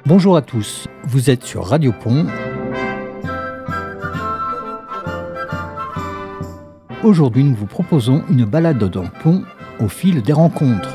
Bonjour à tous, vous êtes sur Radio Pont. Aujourd'hui, nous vous proposons une balade dans Pont au fil des rencontres.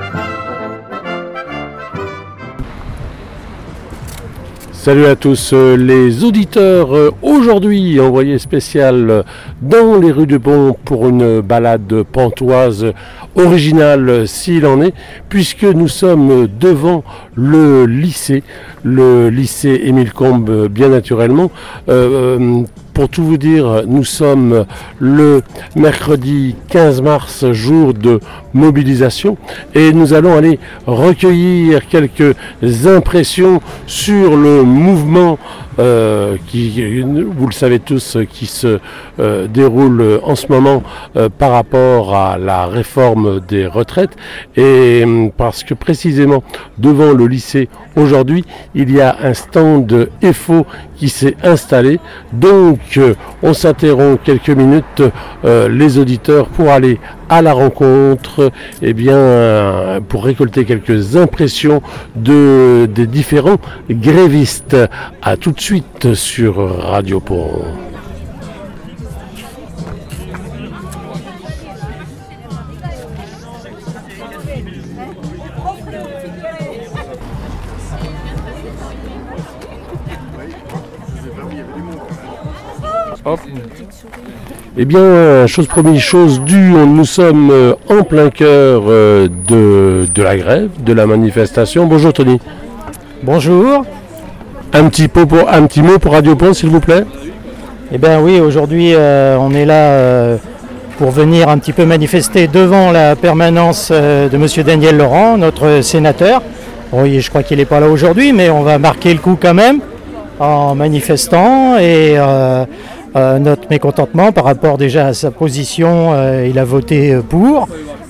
Salut à tous les auditeurs, aujourd'hui envoyé spécial dans les rues de Pont pour une balade pontoise originale s'il en est, puisque nous sommes devant le lycée Émile Combes bien naturellement. Pour tout vous dire, nous sommes le mercredi 15 mars, jour de mobilisation, et nous allons aller recueillir quelques impressions sur le mouvement qui, vous le savez tous, qui se déroule en ce moment par rapport à la réforme des retraites, et parce que précisément devant le lycée aujourd'hui, il y a un stand EFO qui s'est installé, donc on s'interrompt quelques minutes les auditeurs pour aller à la rencontre, pour récolter quelques impressions des différents grévistes. À tout de suite sur Radio Pont. Chose promise, chose due, nous sommes en plein cœur de la grève, de la manifestation. Bonjour Tony. Bonjour. Un petit mot pour Radio Pont, s'il vous plaît. Oui, aujourd'hui on est là pour venir un petit peu manifester devant la permanence de Monsieur Daniel Laurent, notre sénateur. Oui, je crois qu'il n'est pas là aujourd'hui, mais on va marquer le coup quand même en manifestant et notre mécontentement par rapport déjà à sa position. Il a voté pour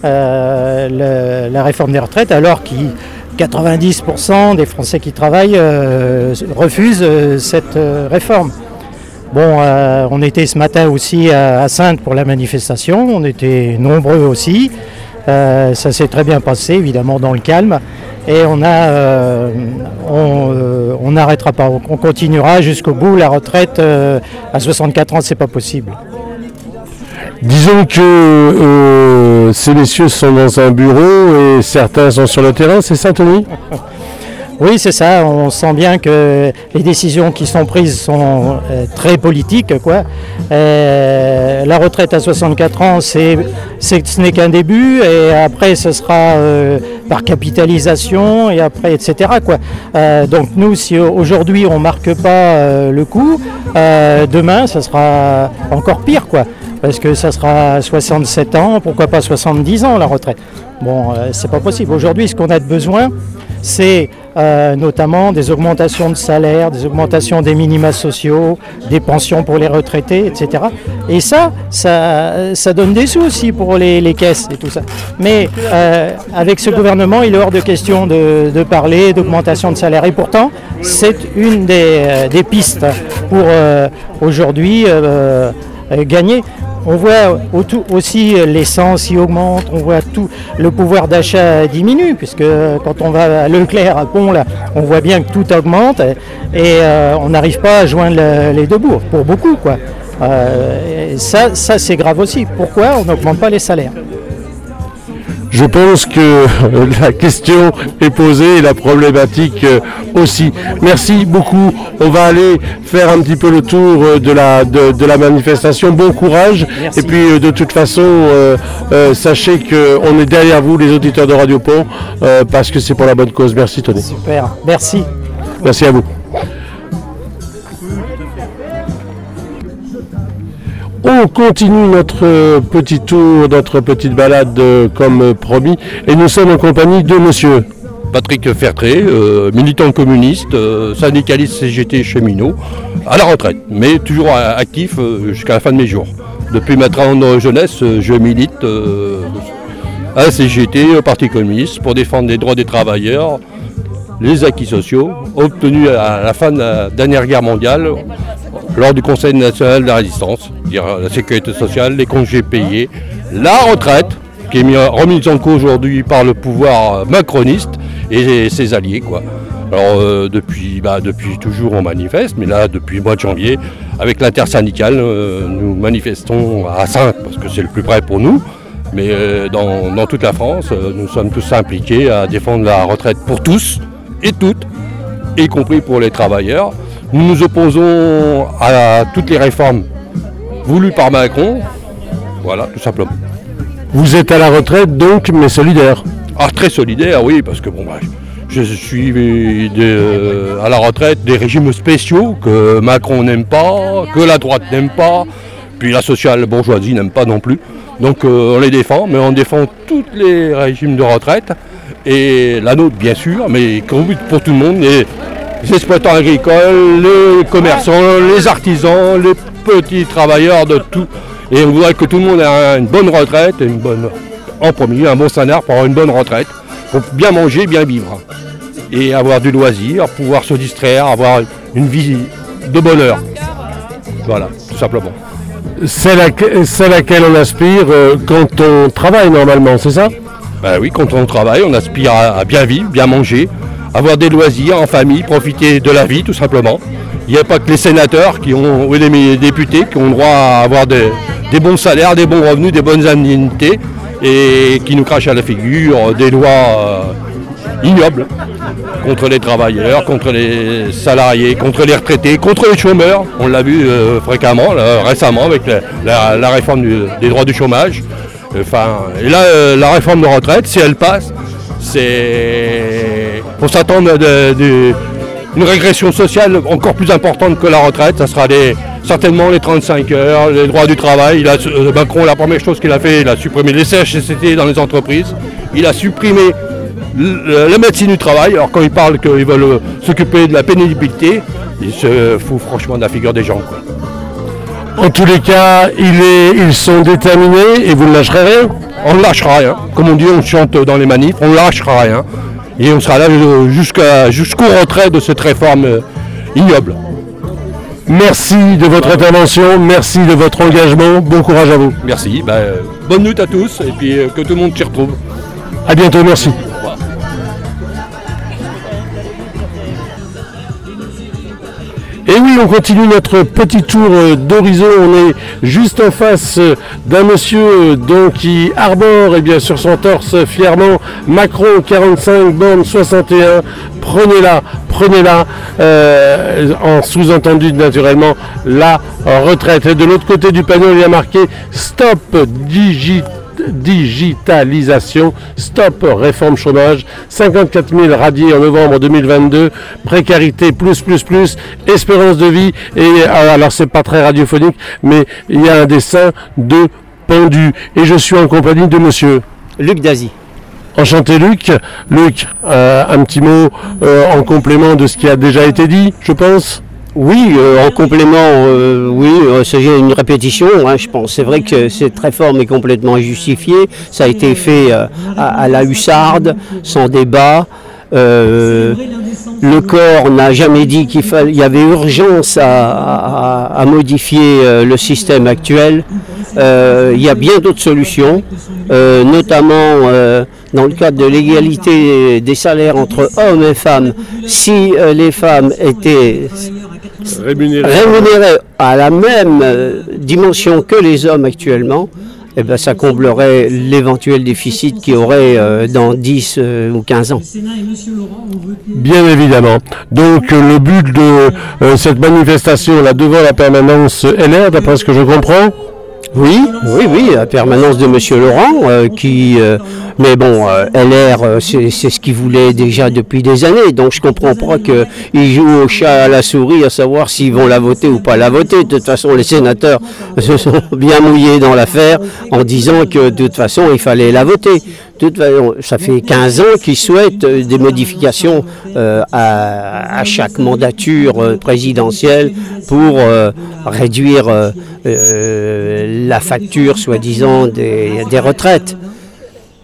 la réforme des retraites, alors que 90% des Français qui travaillent refusent cette réforme. On était ce matin aussi à Saintes pour la manifestation, on était nombreux aussi. Ça s'est très bien passé, évidemment dans le calme. Et on n'arrêtera pas, on continuera jusqu'au bout. La retraite à 64 ans, c'est pas possible. Disons que ces messieurs sont dans un bureau et certains sont sur le terrain, c'est ça Tony ? Oui, c'est ça. On sent bien que les décisions qui sont prises sont très politiques, quoi. La retraite à 64 ans, ce n'est qu'un début, et après ce sera par capitalisation, et après etc. quoi. Donc nous, si aujourd'hui on marque pas le coup, demain ça sera encore pire, quoi. Parce que ça sera 67 ans, pourquoi pas 70 ans la retraite. C'est pas possible. Aujourd'hui, ce qu'on a de besoin, c'est notamment des augmentations de salaire, des augmentations des minima sociaux, des pensions pour les retraités, etc. Et ça donne des sous aussi pour les caisses et tout ça. Mais avec ce gouvernement, il est hors de question de parler d'augmentation de salaire. Et pourtant, c'est une des pistes pour aujourd'hui gagner. On voit aussi l'essence y augmente, on voit tout le pouvoir d'achat diminue, puisque quand on va à Leclerc, à Pont, là, on voit bien que tout augmente et on n'arrive pas à joindre les deux bouts, pour beaucoup, quoi. Ça c'est grave aussi. Pourquoi on n'augmente pas les salaires ? Je pense que la question est posée et la problématique aussi. Merci beaucoup. On va aller faire un petit peu le tour de la manifestation. Bon courage. Merci. Et puis de toute façon, sachez qu'on est derrière vous, les auditeurs de Radio Pont, parce que c'est pour la bonne cause. Merci Tony. Super. Merci. Merci à vous. On continue notre petit tour, notre petite balade comme promis, et nous sommes en compagnie de monsieur Patrick Fertré, militant communiste, syndicaliste CGT cheminot, à la retraite, mais toujours actif jusqu'à la fin de mes jours. Depuis ma tendre jeunesse, je milite à la CGT, au Parti communiste, pour défendre les droits des travailleurs, les acquis sociaux, obtenus à la fin de la dernière guerre mondiale, lors du Conseil national de la résistance, c'est-à-dire la sécurité sociale, les congés payés, la retraite, qui est remise en cause aujourd'hui par le pouvoir macroniste et ses alliés, quoi. Alors depuis toujours on manifeste, mais là depuis le mois de janvier, avec l'intersyndicale, nous manifestons à Saintes parce que c'est le plus près pour nous. Mais dans toute la France, nous sommes tous impliqués à défendre la retraite pour tous et toutes, y compris pour les travailleurs. Nous nous opposons à toutes les réformes voulues par Macron. Voilà, tout simplement. Vous êtes à la retraite donc, mais solidaire. Ah, très solidaire, oui, parce que je suis à la retraite des régimes spéciaux que Macron n'aime pas, que la droite n'aime pas, puis la social-bourgeoisie n'aime pas non plus. Donc on les défend, mais on défend tous les régimes de retraite, et la nôtre bien sûr, mais pour tout le monde, les exploitants agricoles, les commerçants, les artisans, les petits travailleurs de tout. Et on voudrait que tout le monde ait une bonne retraite, en premier, un bon salaire pour avoir une bonne retraite, pour bien manger, bien vivre. Et avoir du loisir, pouvoir se distraire, avoir une vie de bonheur. Voilà, tout simplement. C'est laquelle on aspire quand on travaille normalement, c'est ça? Ben oui, quand on travaille, on aspire à bien vivre, bien manger, avoir des loisirs en famille, profiter de la vie tout simplement. Il n'y a pas que les sénateurs ou les députés qui ont le droit à avoir des bons salaires, des bons revenus, des bonnes indemnités et qui nous crachent à la figure des lois ignobles contre les travailleurs, contre les salariés, contre les retraités, contre les chômeurs. On l'a vu fréquemment, récemment, avec la réforme des droits du chômage. Et là, la réforme de retraite, si elle passe, faut s'attendre à une régression sociale encore plus importante que la retraite. Ça sera certainement les 35 heures, les droits du travail. Macron, la première chose qu'il a fait, il a supprimé les CHSCT dans les entreprises. Il a supprimé la médecine du travail. Alors quand ils parlent qu'ils veulent s'occuper de la pénibilité, ils se foutent franchement de la figure des gens, quoi. En tous les cas, ils sont déterminés et vous ne lâcherez rien? On ne lâchera rien. Comme on dit, on chante dans les manifs, on ne lâchera rien. Et on sera là jusqu'au retrait de cette réforme ignoble. Merci de votre intervention, merci de votre engagement, bon courage à vous. Merci, bonne nuit à tous et puis que tout le monde s'y retrouve. À bientôt, merci. Et oui, on continue notre petit tour d'horizon. On est juste en face d'un monsieur qui arbore sur son torse fièrement Macron 45, borne 61. Prenez-la, en sous-entendu naturellement la retraite. Et de l'autre côté du panneau, il y a marqué Stop digitalisation, stop réforme chômage, 54 000 radiés en novembre 2022, précarité plus, espérance de vie, et alors c'est pas très radiophonique, mais il y a un dessin de pendu. Et je suis en compagnie de monsieur Luc Dazy. Enchanté Luc. Luc, un petit mot en complément de ce qui a déjà été dit, je pense. Oui, en complément, c'est une répétition, je pense. C'est vrai que cette réforme est complètement injustifiée. Ça a été fait à la hussarde, sans débat. Le corps n'a jamais dit qu'il y avait urgence à modifier le système actuel. Il y a bien d'autres solutions, notamment dans le cadre de l'égalité des salaires entre hommes et femmes. Si les femmes étaient rémunérées à la même dimension que les hommes actuellement, ça comblerait l'éventuel déficit qu'il y aurait dans 10 ou 15 ans. Bien évidemment. Donc le but de cette manifestation là devant la permanence LR, d'après ce que je comprends. Oui, la permanence de M. Laurent, mais bon, LR, c'est ce qu'il voulait déjà depuis des années, donc je comprends pas qu'ils jouent au chat à la souris à savoir s'ils vont la voter ou pas la voter. De toute façon, les sénateurs se sont bien mouillés dans l'affaire en disant que de toute façon, il fallait la voter. Ça fait 15 ans qu'ils souhaitent des modifications à chaque mandature présidentielle pour réduire la facture, soi-disant, des retraites.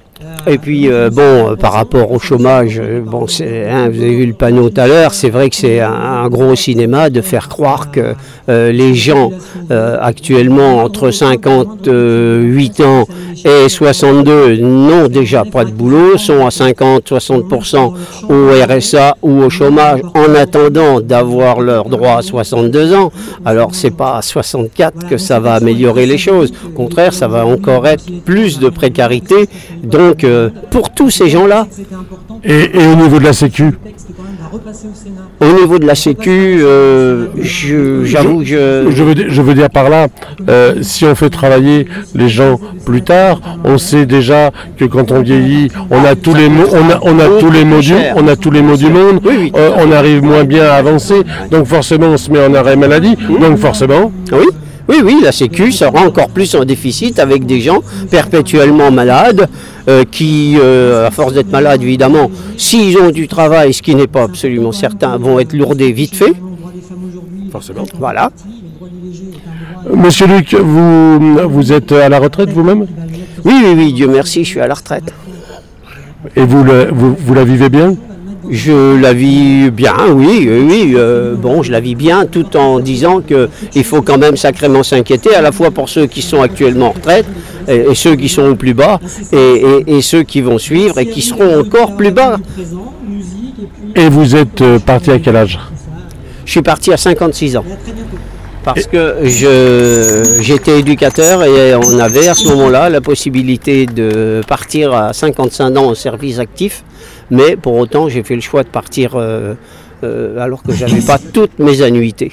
Et puis par rapport au chômage, vous avez vu le panneau tout à l'heure, c'est vrai que c'est un gros cinéma de faire croire que les gens actuellement entre 58 ans et 62 n'ont déjà pas de boulot, sont à 50-60% au RSA ou au chômage en attendant d'avoir leur droit à 62 ans. Alors c'est pas à 64 que ça va améliorer les choses. Au contraire, ça va encore être plus de précarité. Donc pour tous ces gens-là. Et au niveau de la Sécu ? Au niveau de la Sécu, j'avoue que je veux dire par là, si on fait travailler les gens plus tard, on sait déjà que quand on vieillit, on a tous les maux, on a tous les maux du monde, on arrive moins bien à avancer, donc forcément on se met en arrêt maladie, donc forcément. Oui, la Sécu sera encore plus en déficit avec des gens perpétuellement malades qui, à force d'être malades évidemment, s'ils ont du travail, ce qui n'est pas absolument certain, vont être lourdés vite fait. Forcément. Voilà. Monsieur Luc, vous êtes à la retraite vous-même ? Oui, Dieu merci, je suis à la retraite. Et vous la vivez bien ? Je la vis bien, oui. Je la vis bien tout en disant qu'il faut quand même sacrément s'inquiéter, à la fois pour ceux qui sont actuellement en retraite et ceux qui sont au plus bas et ceux qui vont suivre et qui seront encore plus bas. Et vous êtes parti à quel âge ? Je suis parti à 56 ans. Parce que j'étais éducateur et on avait à ce moment-là la possibilité de partir à 55 ans en service actif. Mais pour autant, j'ai fait le choix de partir alors que je n'avais pas toutes mes annuités.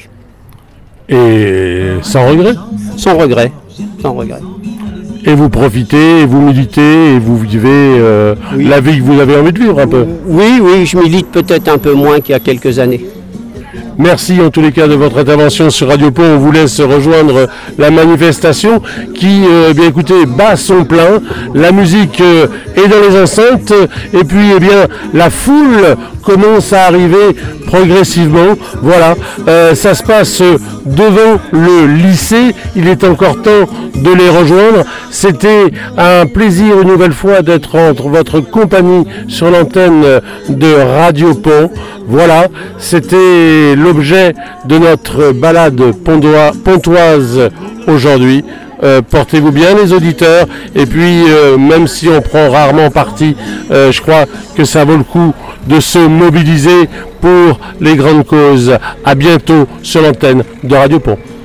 Et sans regret ? Sans regret. Et vous profitez, et vous militez, et vous vivez la vie que vous avez envie de vivre un peu ? Oui, je milite peut-être un peu moins qu'il y a quelques années. Merci en tous les cas de votre intervention sur Radio Pont. On vous laisse rejoindre la manifestation qui, bat son plein. La musique est dans les enceintes et puis la foule commence à arriver progressivement. Voilà, ça se passe devant le lycée. Il est encore temps de les rejoindre. C'était un plaisir une nouvelle fois d'être entre votre compagnie sur l'antenne de Radio Pont. Voilà, c'était l'objet de notre balade pontoise aujourd'hui. Portez-vous bien les auditeurs et puis même si on prend rarement parti, je crois que ça vaut le coup de se mobiliser pour les grandes causes. À bientôt sur l'antenne de Radio Pont.